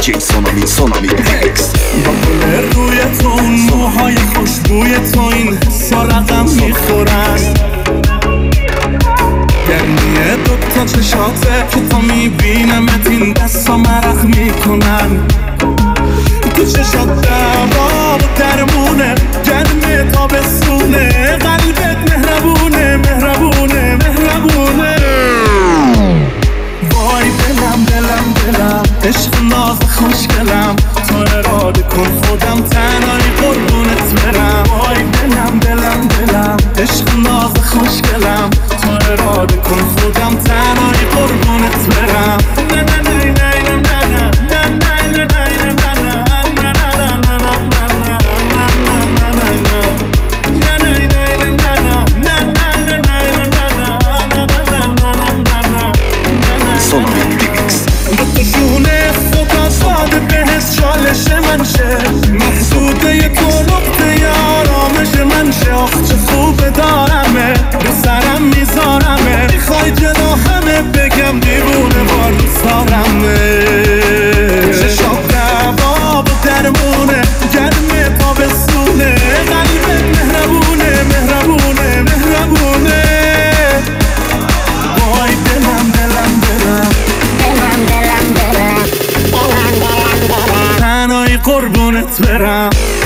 دیجی سونامی میکس. با گل روی تو اون موهای خوشبوی تو این سارقم میخورن، گرمیه دوتا چشاته که تا میبینمت این دستا مرخ میکنن. تو چشات دوا و درمونه، گرمه تابستونه، قلبت مهربونه مهربونه مهربونه. وای دلم عشق ناز خوشگلم، تو اراده کن خودم تنهایی قربونت برم. وای دلم عشق ناز خوشگلم، تو اراده کن خودم تنهایی قربونت برم. نه نه نه نه نه نه نه نه محدوده تو نقطه آرامش من شه. چه خوبه دارمه رو سرم میذارمه، میخوای جدا همه بگم دیوونه وار میسارمه. چشات دوا و درمونه، گرمه تابستونه، قلبت مهربونه مهربونه مهربونه. وای دلم تنهایی قربونت برم.